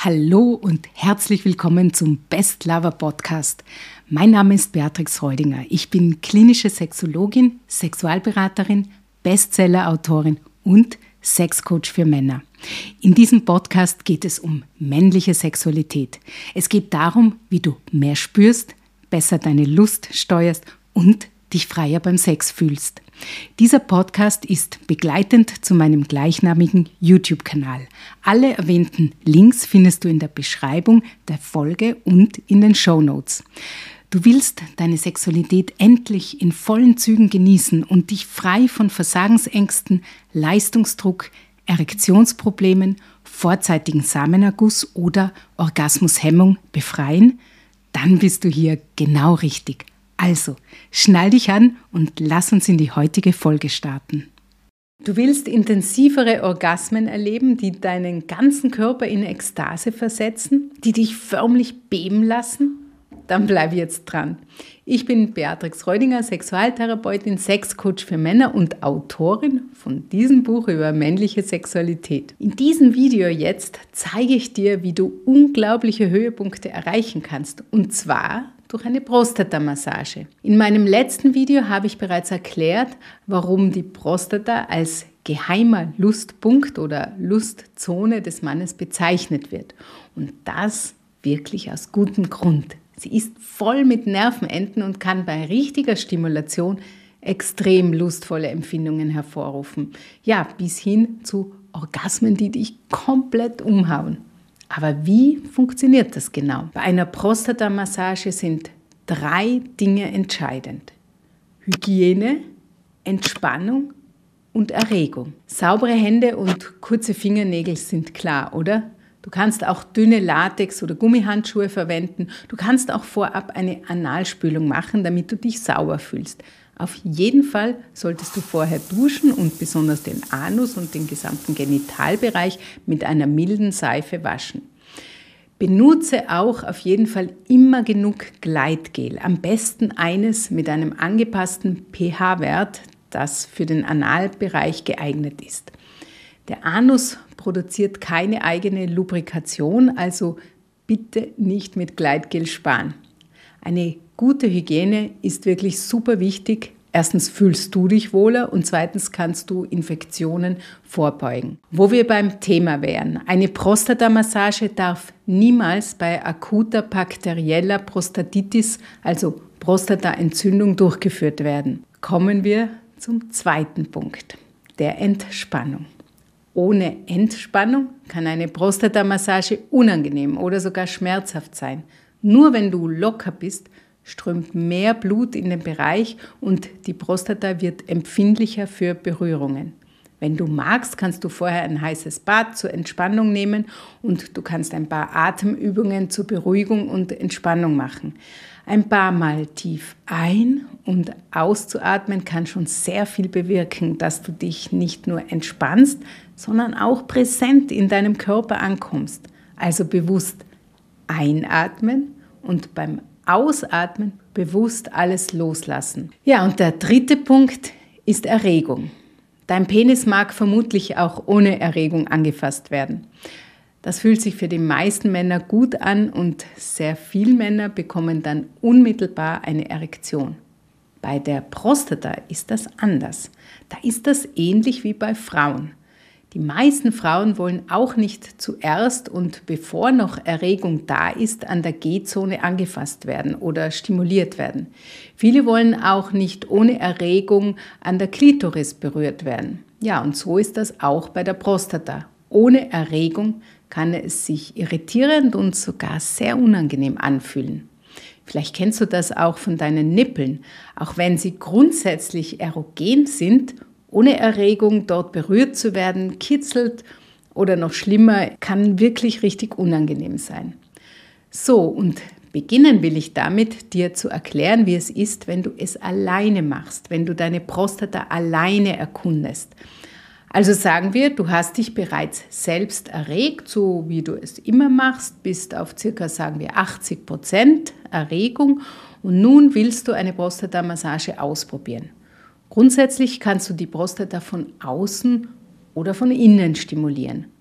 Hallo und herzlich willkommen zum Best Lover Podcast. Mein Name ist Beatrix Reudinger. Ich bin klinische Sexologin, Sexualberaterin, Bestseller-Autorin und Sexcoach für Männer. In diesem Podcast geht es um männliche Sexualität. Es geht darum, wie du mehr spürst, besser deine Lust steuerst und dich freier beim Sex fühlst. Dieser Podcast ist begleitend zu meinem gleichnamigen YouTube-Kanal. Alle erwähnten Links findest du in der Beschreibung der Folge und in den Shownotes. Du willst deine Sexualität endlich in vollen Zügen genießen und dich frei von Versagensängsten, Leistungsdruck, Erektionsproblemen, vorzeitigen Samenerguss oder Orgasmushemmung befreien? Dann bist du hier genau richtig. Also, schnall dich an und lass uns in die heutige Folge starten. Du willst intensivere Orgasmen erleben, die deinen ganzen Körper in Ekstase versetzen, die dich förmlich beben lassen? Dann bleib jetzt dran. Ich bin Beatrix Reudinger, Sexualtherapeutin, Sexcoach für Männer und Autorin von diesem Buch über männliche Sexualität. In diesem Video jetzt zeige ich dir, wie du unglaubliche Höhepunkte erreichen kannst, und zwar durch eine Prostata-Massage. In meinem letzten Video habe ich bereits erklärt, warum die Prostata als geheimer Lustpunkt oder Lustzone des Mannes bezeichnet wird. Und das wirklich aus gutem Grund. Sie ist voll mit Nervenenden und kann bei richtiger Stimulation extrem lustvolle Empfindungen hervorrufen. Ja, bis hin zu Orgasmen, die dich komplett umhauen. Aber wie funktioniert das genau? Bei einer Prostata-Massage sind 3 Dinge entscheidend: Hygiene, Entspannung und Erregung. Saubere Hände und kurze Fingernägel sind klar, oder? Du kannst auch dünne Latex- oder Gummihandschuhe verwenden. Du kannst auch vorab eine Analspülung machen, damit du dich sauber fühlst. Auf jeden Fall solltest du vorher duschen und besonders den Anus und den gesamten Genitalbereich mit einer milden Seife waschen. Benutze auch auf jeden Fall immer genug Gleitgel. Am besten eines mit einem angepassten pH-Wert, das für den Analbereich geeignet ist. Der Anus produziert keine eigene Lubrikation, also bitte nicht mit Gleitgel sparen. Eine gute Hygiene ist wirklich super wichtig. Erstens fühlst du dich wohler und zweitens kannst du Infektionen vorbeugen. Wo wir beim Thema wären: Eine Prostatamassage darf niemals bei akuter bakterieller Prostatitis, also Prostataentzündung, durchgeführt werden. Kommen wir zum zweiten Punkt, der Entspannung. Ohne Entspannung kann eine Prostatamassage unangenehm oder sogar schmerzhaft sein. Nur wenn du locker bist, strömt mehr Blut in den Bereich und die Prostata wird empfindlicher für Berührungen. Wenn du magst, kannst du vorher ein heißes Bad zur Entspannung nehmen und du kannst ein paar Atemübungen zur Beruhigung und Entspannung machen. Ein paar Mal tief ein- und auszuatmen kann schon sehr viel bewirken, dass du dich nicht nur entspannst, sondern auch präsent in deinem Körper ankommst. Also bewusst einatmen und beim Ausatmen bewusst alles loslassen. Ja, und der dritte Punkt ist Erregung. Dein Penis mag vermutlich auch ohne Erregung angefasst werden. Das fühlt sich für die meisten Männer gut an und sehr viele Männer bekommen dann unmittelbar eine Erektion. Bei der Prostata ist das anders. Da ist das ähnlich wie bei Frauen. Die meisten Frauen wollen auch nicht zuerst und bevor noch Erregung da ist, an der G-Zone angefasst werden oder stimuliert werden. Viele wollen auch nicht ohne Erregung an der Klitoris berührt werden. Ja, und so ist das auch bei der Prostata. Ohne Erregung kann es sich irritierend und sogar sehr unangenehm anfühlen. Vielleicht kennst du das auch von deinen Nippeln. Auch wenn sie grundsätzlich erogen sind, ohne Erregung dort berührt zu werden, kitzelt oder noch schlimmer, kann wirklich richtig unangenehm sein. So, und beginnen will ich damit, dir zu erklären, wie es ist, wenn du es alleine machst, wenn du deine Prostata alleine erkundest. Also sagen wir, du hast dich bereits selbst erregt, so wie du es immer machst, bist auf ca. sagen wir 80% Erregung und nun willst du eine Prostatamassage ausprobieren. Grundsätzlich kannst du die Prostata von außen oder von innen stimulieren.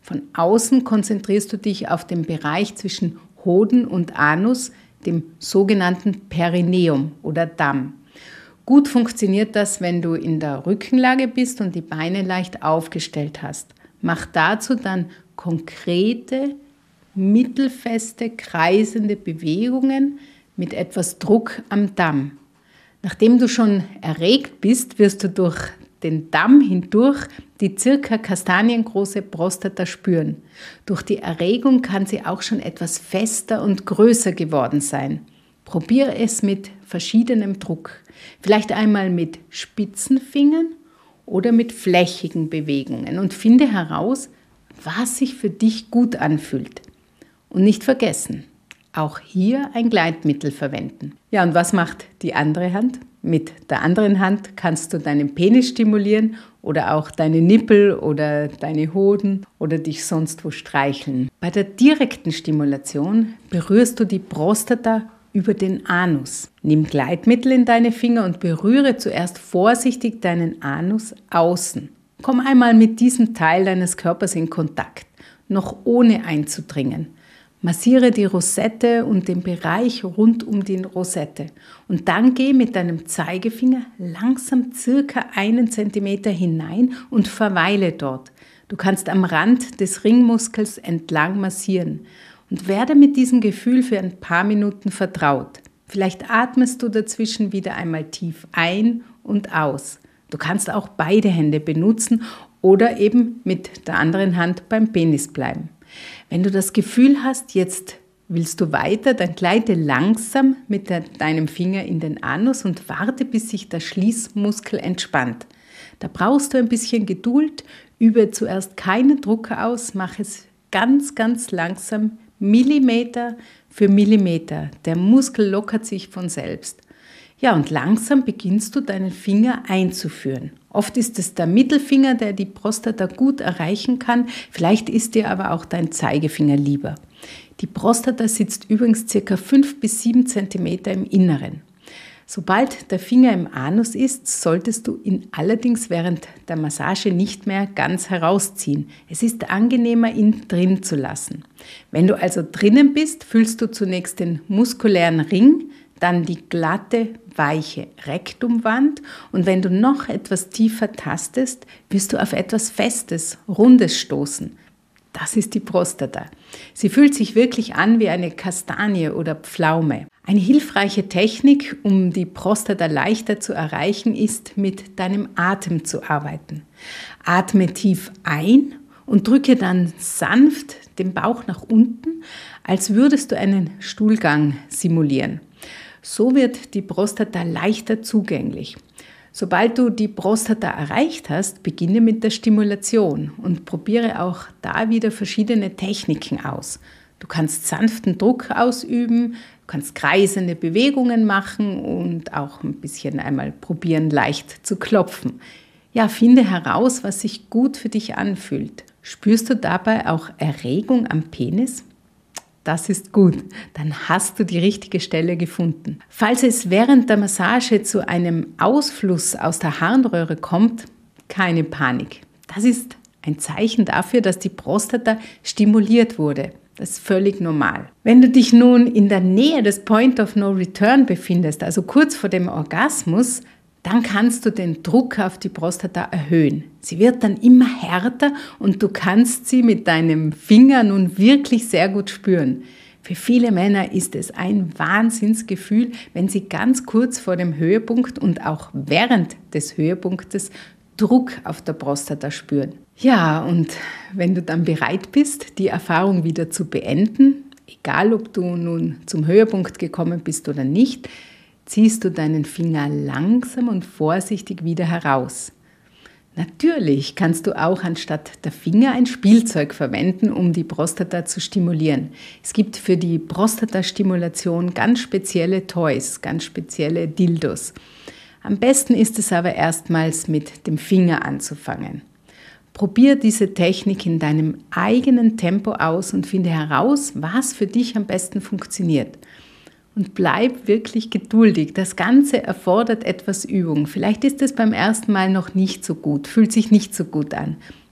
Von außen konzentrierst du dich auf den Bereich zwischen Hoden und Anus, dem sogenannten Perineum oder Damm. Gut funktioniert das, wenn du in der Rückenlage bist und die Beine leicht aufgestellt hast. Mach dazu dann konkrete, mittelfeste, kreisende Bewegungen mit etwas Druck am Damm. Nachdem du schon erregt bist, wirst du durch den Damm hindurch die circa kastaniengroße Prostata spüren. Durch die Erregung kann sie auch schon etwas fester und größer geworden sein. Probiere es mit verschiedenem Druck. Vielleicht einmal mit spitzen Fingern oder mit flächigen Bewegungen und finde heraus, was sich für dich gut anfühlt. Und nicht vergessen, auch hier ein Gleitmittel verwenden. Ja, und was macht die andere Hand? Mit der anderen Hand kannst du deinen Penis stimulieren oder auch deine Nippel oder deine Hoden oder dich sonst wo streicheln. Bei der direkten Stimulation berührst du die Prostata über den Anus. Nimm Gleitmittel in deine Finger und berühre zuerst vorsichtig deinen Anus außen. Komm einmal mit diesem Teil deines Körpers in Kontakt, noch ohne einzudringen. Massiere die Rosette und den Bereich rund um die Rosette und dann geh mit deinem Zeigefinger langsam circa 1 Zentimeter hinein und verweile dort. Du kannst am Rand des Ringmuskels entlang massieren und werde mit diesem Gefühl für ein paar Minuten vertraut. Vielleicht atmest du dazwischen wieder einmal tief ein und aus. Du kannst auch beide Hände benutzen oder eben mit der anderen Hand beim Penis bleiben. Wenn du das Gefühl hast, jetzt willst du weiter, dann gleite langsam mit deinem Finger in den Anus und warte, bis sich der Schließmuskel entspannt. Da brauchst du ein bisschen Geduld, übe zuerst keinen Druck aus, mach es ganz, ganz langsam, Millimeter für Millimeter. Der Muskel lockert sich von selbst. Ja, und langsam beginnst du deinen Finger einzuführen. Oft ist es der Mittelfinger, der die Prostata gut erreichen kann. Vielleicht ist dir aber auch dein Zeigefinger lieber. Die Prostata sitzt übrigens ca. 5 bis 7 cm im Inneren. Sobald der Finger im Anus ist, solltest du ihn allerdings während der Massage nicht mehr ganz herausziehen. Es ist angenehmer, ihn drin zu lassen. Wenn du also drinnen bist, fühlst du zunächst den muskulären Ring, dann die glatte, weiche Rektumwand und wenn du noch etwas tiefer tastest, wirst du auf etwas Festes, Rundes stoßen. Das ist die Prostata. Sie fühlt sich wirklich an wie eine Kastanie oder Pflaume. Eine hilfreiche Technik, um die Prostata leichter zu erreichen, ist, mit deinem Atem zu arbeiten. Atme tief ein und drücke dann sanft den Bauch nach unten, als würdest du einen Stuhlgang simulieren. So wird die Prostata leichter zugänglich. Sobald du die Prostata erreicht hast, beginne mit der Stimulation und probiere auch da wieder verschiedene Techniken aus. Du kannst sanften Druck ausüben, du kannst kreisende Bewegungen machen und auch ein bisschen einmal probieren, leicht zu klopfen. Ja, finde heraus, was sich gut für dich anfühlt. Spürst du dabei auch Erregung am Penis? Das ist gut, dann hast du die richtige Stelle gefunden. Falls es während der Massage zu einem Ausfluss aus der Harnröhre kommt, keine Panik. Das ist ein Zeichen dafür, dass die Prostata stimuliert wurde. Das ist völlig normal. Wenn du dich nun in der Nähe des Point of No Return befindest, also kurz vor dem Orgasmus, dann kannst du den Druck auf die Prostata erhöhen. Sie wird dann immer härter und du kannst sie mit deinem Finger nun wirklich sehr gut spüren. Für viele Männer ist es ein Wahnsinnsgefühl, wenn sie ganz kurz vor dem Höhepunkt und auch während des Höhepunktes Druck auf der Prostata spüren. Ja, und wenn du dann bereit bist, die Erfahrung wieder zu beenden, egal ob du nun zum Höhepunkt gekommen bist oder nicht, ziehst du deinen Finger langsam und vorsichtig wieder heraus. Natürlich kannst du auch anstatt der Finger ein Spielzeug verwenden, um die Prostata zu stimulieren. Es gibt für die Prostatastimulation ganz spezielle Toys, ganz spezielle Dildos. Am besten ist es aber erstmals mit dem Finger anzufangen. Probier diese Technik in deinem eigenen Tempo aus und finde heraus, was für dich am besten funktioniert. Und bleib wirklich geduldig. Das Ganze erfordert etwas Übung. Vielleicht ist es beim ersten Mal noch nicht so gut, fühlt sich nicht so gut an.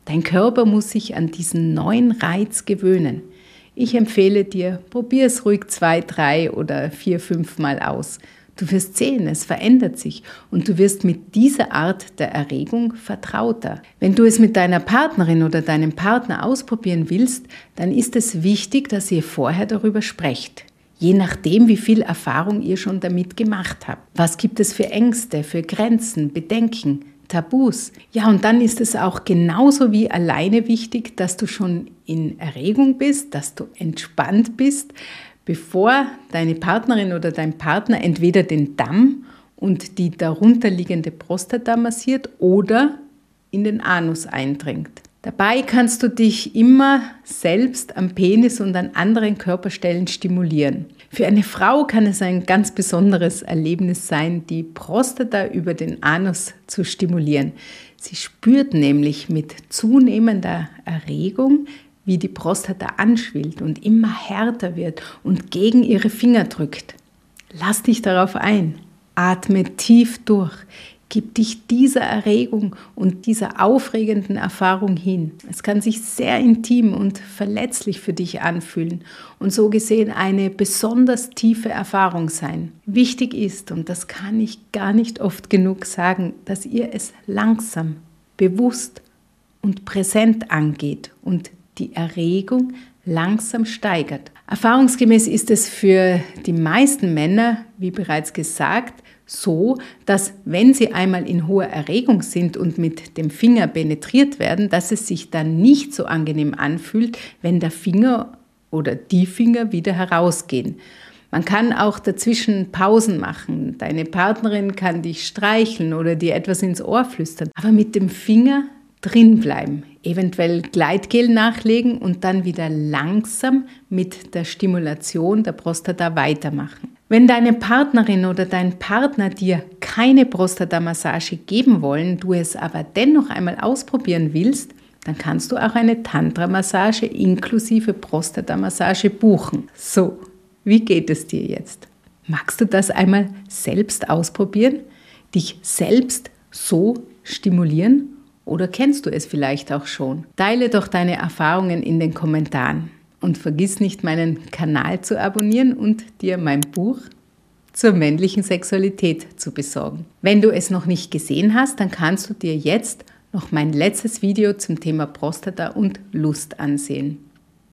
Dein Körper muss sich an diesen neuen Reiz gewöhnen. Ich empfehle dir, probier es ruhig 2, 3 oder 4, 5 Mal aus. Du wirst sehen, es verändert sich und du wirst mit dieser Art der Erregung vertrauter. Wenn du es mit deiner Partnerin oder deinem Partner ausprobieren willst, dann ist es wichtig, dass ihr vorher darüber sprecht. Je nachdem, wie viel Erfahrung ihr schon damit gemacht habt. Was gibt es für Ängste, für Grenzen, Bedenken, Tabus? Ja, und dann ist es auch genauso wie alleine wichtig, dass du schon in Erregung bist, dass du entspannt bist, bevor deine Partnerin oder dein Partner entweder den Damm und die darunterliegende Prostata massiert oder in den Anus eindringt. Dabei kannst du dich immer selbst am Penis und an anderen Körperstellen stimulieren. Für eine Frau kann es ein ganz besonderes Erlebnis sein, die Prostata über den Anus zu stimulieren. Sie spürt nämlich mit zunehmender Erregung, wie die Prostata anschwillt und immer härter wird und gegen ihre Finger drückt. Lass dich darauf ein, atme tief durch, gib dich dieser Erregung und dieser aufregenden Erfahrung hin. Es kann sich sehr intim und verletzlich für dich anfühlen und so gesehen eine besonders tiefe Erfahrung sein. Wichtig ist, und das kann ich gar nicht oft genug sagen, dass ihr es langsam, bewusst und präsent angeht und die Erregung langsam steigert. Erfahrungsgemäß ist es für die meisten Männer, wie bereits gesagt, so, dass wenn sie einmal in hoher Erregung sind und mit dem Finger penetriert werden, dass es sich dann nicht so angenehm anfühlt, wenn der Finger oder die Finger wieder herausgehen. Man kann auch dazwischen Pausen machen. Deine Partnerin kann dich streicheln oder dir etwas ins Ohr flüstern, aber mit dem Finger drin bleiben, eventuell Gleitgel nachlegen und dann wieder langsam mit der Stimulation der Prostata weitermachen. Wenn deine Partnerin oder dein Partner dir keine Prostata-Massage geben wollen, du es aber dennoch einmal ausprobieren willst, dann kannst du auch eine Tantra-Massage inklusive Prostata-Massage buchen. So, wie geht es dir jetzt? Magst du das einmal selbst ausprobieren? Dich selbst so stimulieren? Oder kennst du es vielleicht auch schon? Teile doch deine Erfahrungen in den Kommentaren. Und vergiss nicht, meinen Kanal zu abonnieren und dir mein Buch zur männlichen Sexualität zu besorgen. Wenn du es noch nicht gesehen hast, dann kannst du dir jetzt noch mein letztes Video zum Thema Prostata und Lust ansehen.